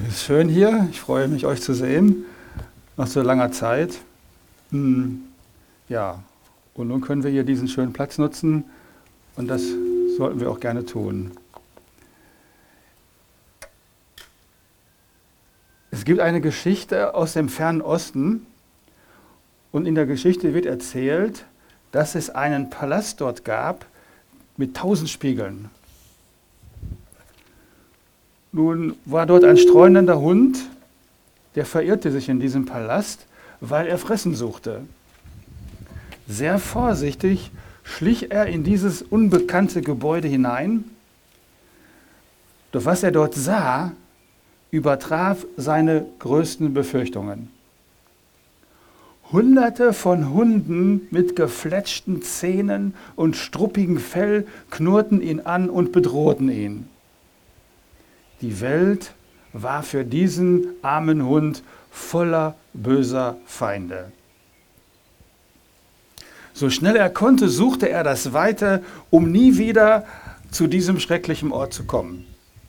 Es ist schön hier. Ich freue mich, euch zu sehen nach so langer Zeit. Ja, und nun können wir hier diesen schönen Platz nutzen und das sollten wir auch gerne tun. Es gibt eine Geschichte aus dem fernen Osten und in der Geschichte wird erzählt, dass es einen Palast dort gab mit 1000 Spiegeln. Nun war dort ein streunender Hund, der verirrte sich in diesem Palast, weil er Fressen suchte. Sehr vorsichtig schlich er in dieses unbekannte Gebäude hinein, doch was er dort sah, übertraf seine größten Befürchtungen. Hunderte von Hunden mit gefletschten Zähnen und struppigem Fell knurrten ihn an und bedrohten ihn. Die Welt war für diesen armen Hund voller böser Feinde. So schnell er konnte, suchte er das Weite, um nie wieder zu diesem schrecklichen Ort zu kommen.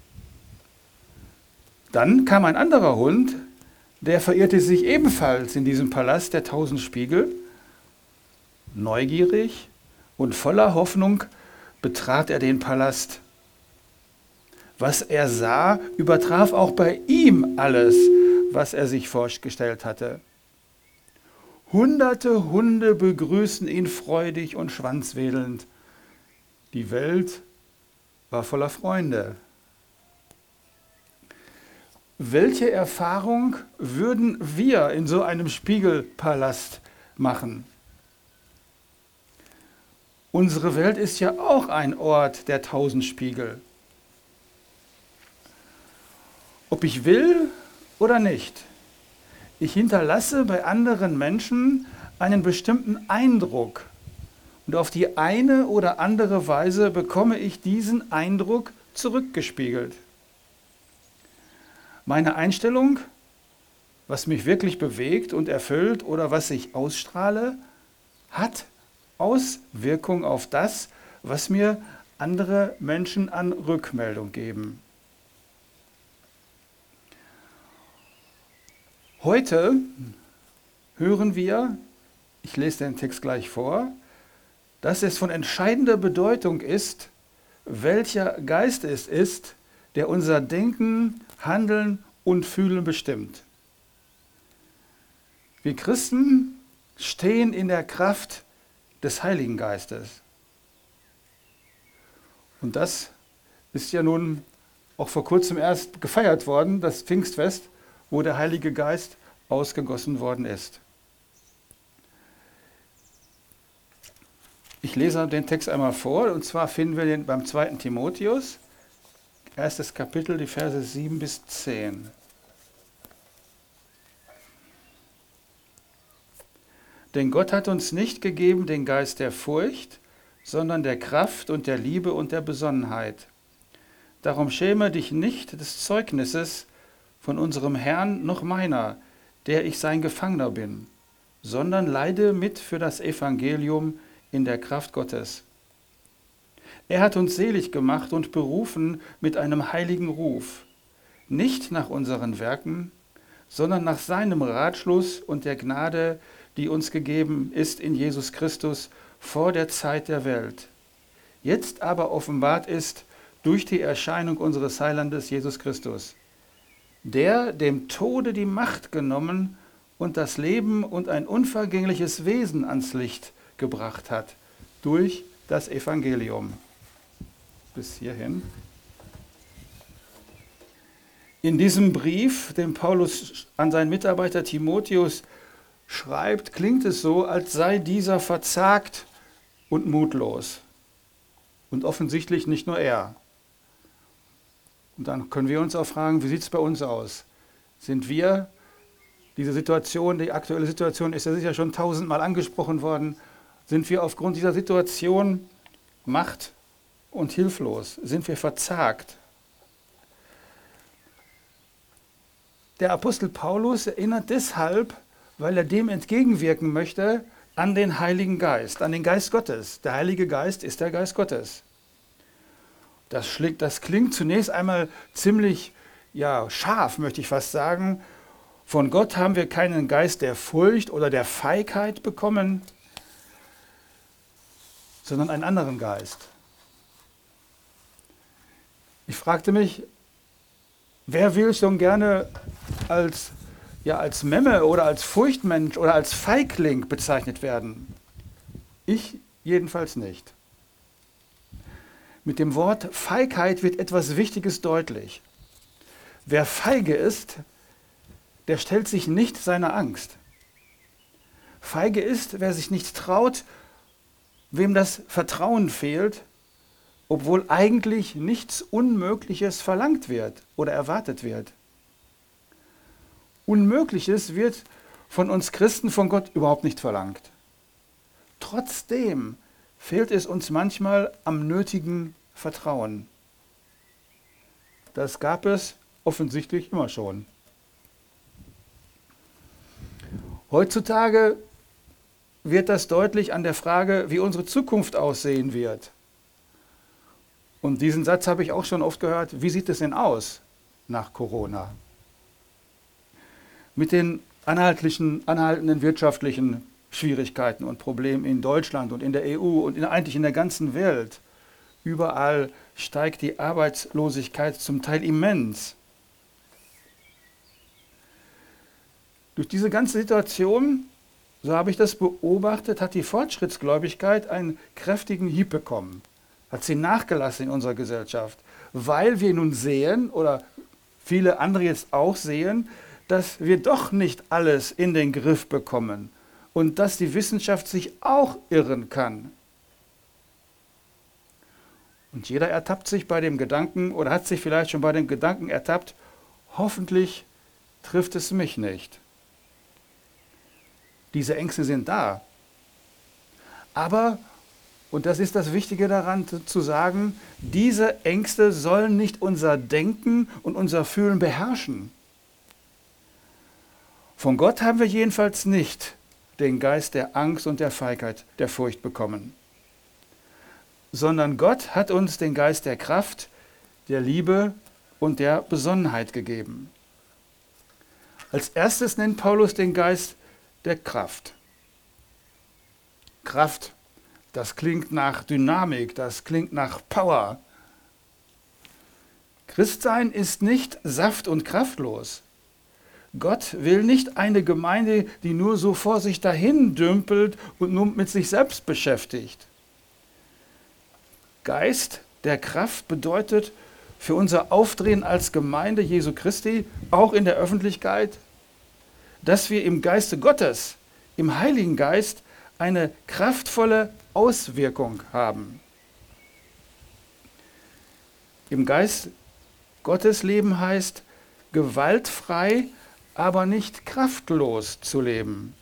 Dann kam ein anderer Hund, der verirrte sich ebenfalls in diesem Palast der 1000 Spiegel. Neugierig und voller Hoffnung betrat er den Palast. Was er sah, übertraf auch bei ihm alles, was er sich vorgestellt hatte. Hunderte Hunde begrüßten ihn freudig und schwanzwedelnd. Die Welt war voller Freunde. Welche Erfahrung würden wir in so einem Spiegelpalast machen? Unsere Welt ist ja auch ein Ort der 1000 Spiegel. Ob ich will oder nicht, ich hinterlasse bei anderen Menschen einen bestimmten Eindruck. Und auf die eine oder andere Weise bekomme ich diesen Eindruck zurückgespiegelt. Meine Einstellung, was mich wirklich bewegt und erfüllt oder was ich ausstrahle, hat Auswirkung auf das, was mir andere Menschen an Rückmeldung geben. Heute hören wir, ich lese den Text gleich vor, dass es von entscheidender Bedeutung ist, welcher Geist es ist, der unser Denken, Handeln und Fühlen bestimmt. Wir Christen stehen in der Kraft des Heiligen Geistes. Und das ist ja nun auch vor kurzem erst gefeiert worden, das Pfingstfest, wo der Heilige Geist ausgegossen worden ist. Ich lese den Text einmal vor, und zwar finden wir den beim 2. Timotheus, 1. Kapitel, die Verse 7 bis 10. Denn Gott hat uns nicht gegeben den Geist der Furcht, sondern der Kraft und der Liebe und der Besonnenheit. Darum schäme dich nicht des Zeugnisses von unserem Herrn noch meiner, der ich sein Gefangener bin, sondern leide mit für das Evangelium in der Kraft Gottes. Er hat uns selig gemacht und berufen mit einem heiligen Ruf, nicht nach unseren Werken, sondern nach seinem Ratschluss und der Gnade, die uns gegeben ist in Jesus Christus vor der Zeit der Welt, jetzt aber offenbart ist durch die Erscheinung unseres Heilandes Jesus Christus, der dem Tode die Macht genommen und das Leben und ein unvergängliches Wesen ans Licht gebracht hat, durch das Evangelium. Bis hierhin. In diesem Brief, den Paulus an seinen Mitarbeiter Timotheus schreibt, klingt es so, als sei dieser verzagt und mutlos. Und offensichtlich nicht nur er. Und dann können wir uns auch fragen, wie sieht es bei uns aus? Sind wir, diese Situation, die aktuelle Situation ist ja sicher schon 1000-mal angesprochen worden, sind wir aufgrund dieser Situation macht- und hilflos? Sind wir verzagt? Der Apostel Paulus erinnert deshalb, weil er dem entgegenwirken möchte, an den Heiligen Geist, an den Geist Gottes. Der Heilige Geist ist der Geist Gottes. Das klingt zunächst einmal ziemlich ja, scharf, möchte ich fast sagen. Von Gott haben wir keinen Geist der Furcht oder der Feigheit bekommen, sondern einen anderen Geist. Ich fragte mich, wer will schon gerne als Memme oder als Furchtmensch oder als Feigling bezeichnet werden? Ich jedenfalls nicht. Mit dem Wort Feigheit wird etwas Wichtiges deutlich. Wer feige ist, der stellt sich nicht seiner Angst. Feige ist, wer sich nicht traut, wem das Vertrauen fehlt, obwohl eigentlich nichts Unmögliches verlangt wird oder erwartet wird. Unmögliches wird von uns Christen von Gott überhaupt nicht verlangt. Trotzdem fehlt es uns manchmal am nötigen Vertrauen. Das gab es offensichtlich immer schon. Heutzutage wird das deutlich an der Frage, wie unsere Zukunft aussehen wird. Und diesen Satz habe ich auch schon oft gehört. Wie sieht es denn aus nach Corona? Mit den anhaltenden wirtschaftlichen Schwierigkeiten und Problemen in Deutschland und in der EU und eigentlich in der ganzen Welt. Überall steigt die Arbeitslosigkeit zum Teil immens. Durch diese ganze Situation, so habe ich das beobachtet, hat die Fortschrittsgläubigkeit einen kräftigen Hieb bekommen. Hat sie nachgelassen in unserer Gesellschaft, weil wir nun sehen, oder viele andere jetzt auch sehen, dass wir doch nicht alles in den Griff bekommen und dass die Wissenschaft sich auch irren kann. Und jeder ertappt sich bei dem Gedanken oder hat sich vielleicht schon bei dem Gedanken ertappt, hoffentlich trifft es mich nicht. Diese Ängste sind da. Aber, und das ist das Wichtige daran zu sagen, diese Ängste sollen nicht unser Denken und unser Fühlen beherrschen. Von Gott haben wir jedenfalls nicht den Geist der Angst und der Feigheit, der Furcht bekommen, sondern Gott hat uns den Geist der Kraft, der Liebe und der Besonnenheit gegeben. Als erstes nennt Paulus den Geist der Kraft. Kraft, das klingt nach Dynamik, das klingt nach Power. Christsein ist nicht saft- und kraftlos. Gott will nicht eine Gemeinde, die nur so vor sich dahin dümpelt und nur mit sich selbst beschäftigt. Geist der Kraft bedeutet für unser Auftreten als Gemeinde Jesu Christi, auch in der Öffentlichkeit, dass wir im Geiste Gottes, im Heiligen Geist, eine kraftvolle Auswirkung haben. Im Geist Gottes leben heißt, gewaltfrei, aber nicht kraftlos zu leben.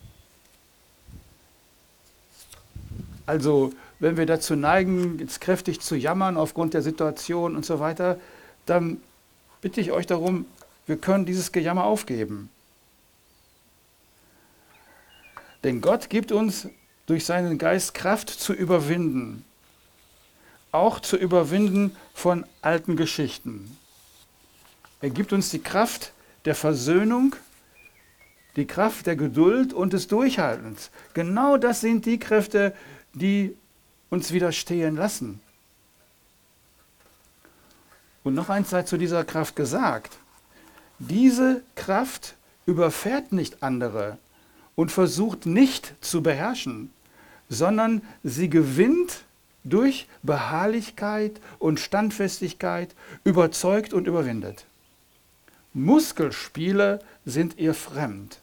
Also, wenn wir dazu neigen, jetzt kräftig zu jammern aufgrund der Situation und so weiter, dann bitte ich euch darum, wir können dieses Gejammer aufgeben. Denn Gott gibt uns durch seinen Geist Kraft zu überwinden. Auch zu überwinden von alten Geschichten. Er gibt uns die Kraft der Versöhnung, die Kraft der Geduld und des Durchhaltens. Genau das sind die Kräfte, die uns widerstehen lassen. Und noch eins sei zu dieser Kraft gesagt. Diese Kraft überfährt nicht andere und versucht nicht zu beherrschen, sondern sie gewinnt durch Beharrlichkeit und Standfestigkeit, überzeugt und überwindet. Muskelspiele sind ihr fremd.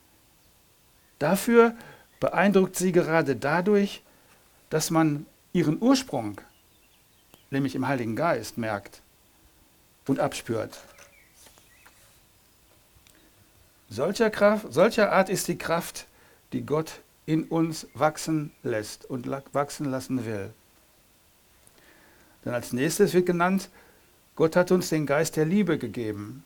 Dafür beeindruckt sie gerade dadurch, dass man ihren Ursprung, nämlich im Heiligen Geist, merkt und abspürt. Solcher Art ist die Kraft, die Gott in uns wachsen lässt und wachsen lassen will. Dann als nächstes wird genannt, Gott hat uns den Geist der Liebe gegeben.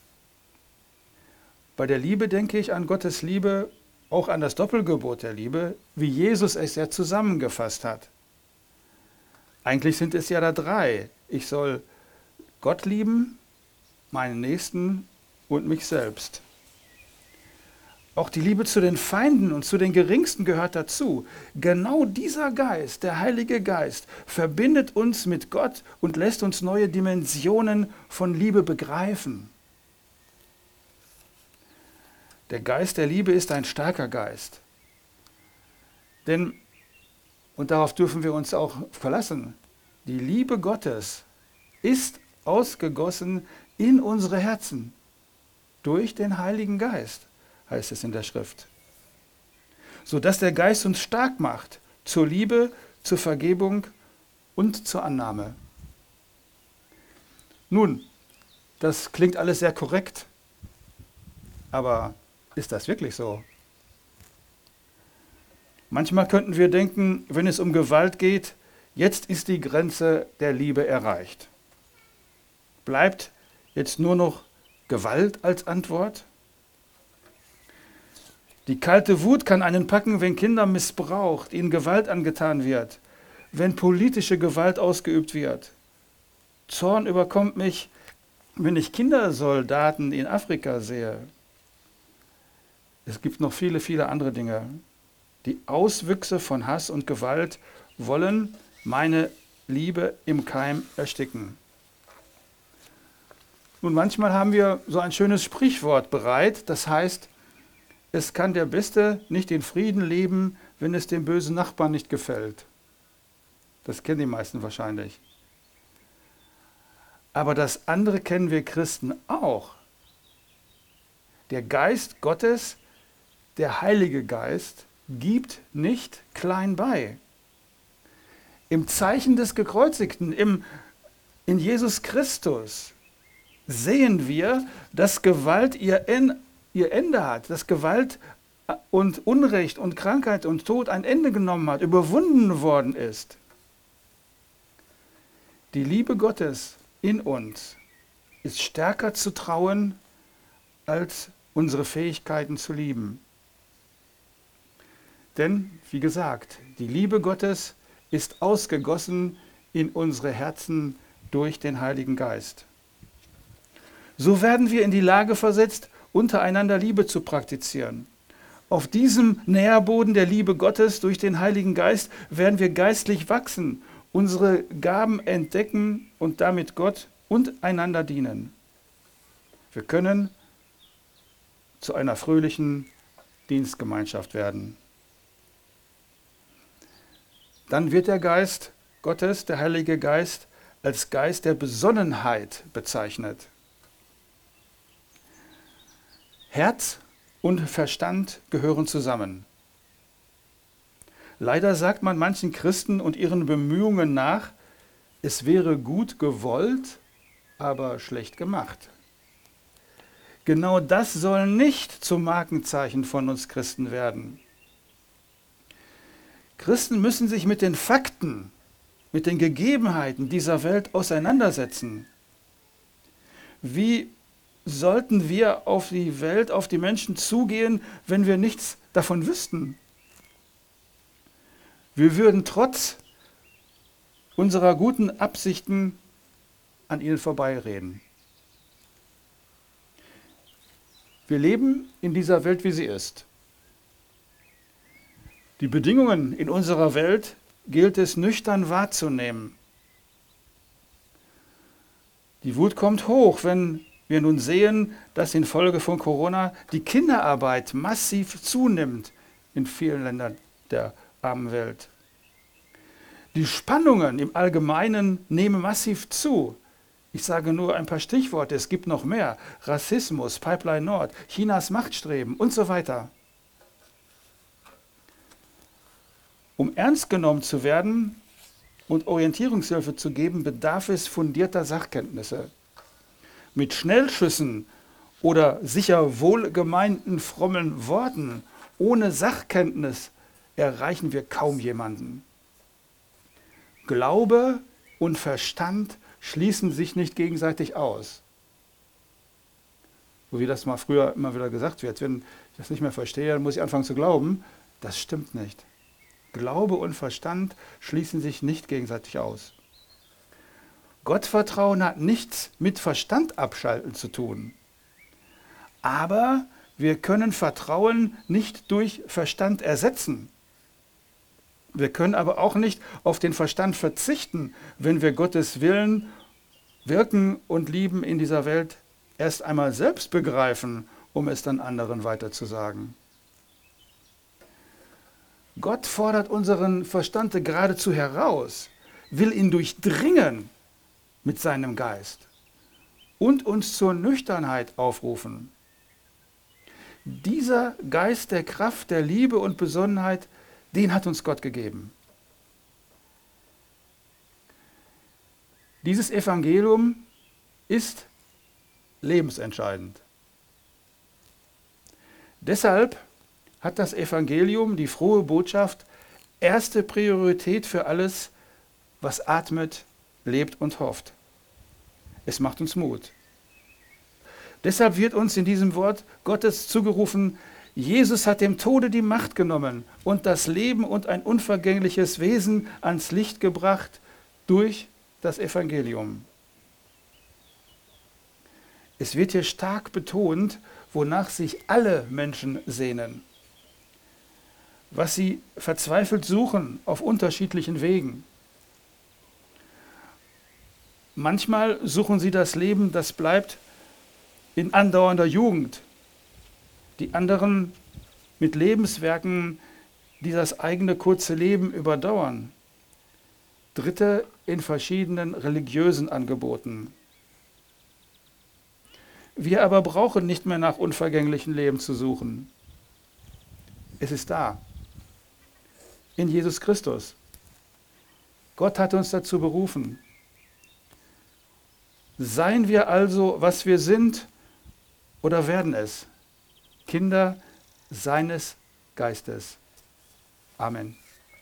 Bei der Liebe denke ich an Gottes Liebe, auch an das Doppelgebot der Liebe, wie Jesus es ja zusammengefasst hat. Eigentlich sind es ja da drei. Ich soll Gott lieben, meinen Nächsten und mich selbst. Auch die Liebe zu den Feinden und zu den Geringsten gehört dazu. Genau dieser Geist, der Heilige Geist, verbindet uns mit Gott und lässt uns neue Dimensionen von Liebe begreifen. Der Geist der Liebe ist ein starker Geist. Denn, und darauf dürfen wir uns auch verlassen, die Liebe Gottes ist ausgegossen in unsere Herzen durch den Heiligen Geist, heißt es in der Schrift. Sodass der Geist uns stark macht zur Liebe, zur Vergebung und zur Annahme. Nun, das klingt alles sehr korrekt, aber ist das wirklich so? Manchmal könnten wir denken, wenn es um Gewalt geht, jetzt ist die Grenze der Liebe erreicht. Bleibt jetzt nur noch Gewalt als Antwort? Die kalte Wut kann einen packen, wenn Kinder missbraucht, ihnen Gewalt angetan wird, wenn politische Gewalt ausgeübt wird. Zorn überkommt mich, wenn ich Kindersoldaten in Afrika sehe. Es gibt noch viele, viele andere Dinge. Die Auswüchse von Hass und Gewalt wollen meine Liebe im Keim ersticken. Nun, manchmal haben wir so ein schönes Sprichwort bereit, das heißt, es kann der Beste nicht in Frieden leben, wenn es dem bösen Nachbarn nicht gefällt. Das kennen die meisten wahrscheinlich. Aber das andere kennen wir Christen auch. Der Geist Gottes, der Heilige Geist, gibt nicht klein bei. Im Zeichen des Gekreuzigten, in Jesus Christus, sehen wir, dass Gewalt ihr Ende hat, dass Gewalt und Unrecht und Krankheit und Tod ein Ende genommen hat, überwunden worden ist. Die Liebe Gottes in uns ist stärker zu trauen, als unsere Fähigkeiten zu lieben. Denn, wie gesagt, die Liebe Gottes ist ausgegossen in unsere Herzen durch den Heiligen Geist. So werden wir in die Lage versetzt, untereinander Liebe zu praktizieren. Auf diesem Nährboden der Liebe Gottes durch den Heiligen Geist werden wir geistlich wachsen, unsere Gaben entdecken und damit Gott und einander dienen. Wir können zu einer fröhlichen Dienstgemeinschaft werden. Dann wird der Geist Gottes, der Heilige Geist, als Geist der Besonnenheit bezeichnet. Herz und Verstand gehören zusammen. Leider sagt man manchen Christen und ihren Bemühungen nach, es wäre gut gewollt, aber schlecht gemacht. Genau das soll nicht zum Markenzeichen von uns Christen werden. Christen müssen sich mit den Fakten, mit den Gegebenheiten dieser Welt auseinandersetzen. Wie sollten wir auf die Welt, auf die Menschen zugehen, wenn wir nichts davon wüssten? Wir würden trotz unserer guten Absichten an ihnen vorbeireden. Wir leben in dieser Welt, wie sie ist. Die Bedingungen in unserer Welt gilt es nüchtern wahrzunehmen. Die Wut kommt hoch, wenn wir nun sehen, dass infolge von Corona die Kinderarbeit massiv zunimmt in vielen Ländern der armen Welt. Die Spannungen im Allgemeinen nehmen massiv zu. Ich sage nur ein paar Stichworte, es gibt noch mehr. Rassismus, Pipeline Nord, Chinas Machtstreben und so weiter. Um ernst genommen zu werden und Orientierungshilfe zu geben, bedarf es fundierter Sachkenntnisse. Mit Schnellschüssen oder sicher wohlgemeinten frommen Worten ohne Sachkenntnis erreichen wir kaum jemanden. Glaube und Verstand schließen sich nicht gegenseitig aus. So wie das mal früher immer wieder gesagt wird, wenn ich das nicht mehr verstehe, dann muss ich anfangen zu glauben. Das stimmt nicht. Glaube und Verstand schließen sich nicht gegenseitig aus. Gottvertrauen hat nichts mit Verstand abschalten zu tun. Aber wir können Vertrauen nicht durch Verstand ersetzen. Wir können aber auch nicht auf den Verstand verzichten, wenn wir Gottes Willen, Wirken und Lieben in dieser Welt erst einmal selbst begreifen, um es dann anderen weiterzusagen. Gott fordert unseren Verstand geradezu heraus, will ihn durchdringen mit seinem Geist und uns zur Nüchternheit aufrufen. Dieser Geist der Kraft, der Liebe und Besonnenheit, den hat uns Gott gegeben. Dieses Evangelium ist lebensentscheidend. Deshalb hat das Evangelium, die frohe Botschaft, erste Priorität für alles, was atmet, lebt und hofft. Es macht uns Mut. Deshalb wird uns in diesem Wort Gottes zugerufen, Jesus hat dem Tode die Macht genommen und das Leben und ein unvergängliches Wesen ans Licht gebracht durch das Evangelium. Es wird hier stark betont, wonach sich alle Menschen sehnen, was sie verzweifelt suchen auf unterschiedlichen Wegen. Manchmal suchen sie das Leben, das bleibt, in andauernder Jugend. Die anderen mit Lebenswerken, die das eigene kurze Leben überdauern. Dritte in verschiedenen religiösen Angeboten. Wir aber brauchen nicht mehr nach unvergänglichen Leben zu suchen. Es ist da. In Jesus Christus. Gott hat uns dazu berufen. Seien wir also, was wir sind, oder werden es? Kinder seines Geistes. Amen.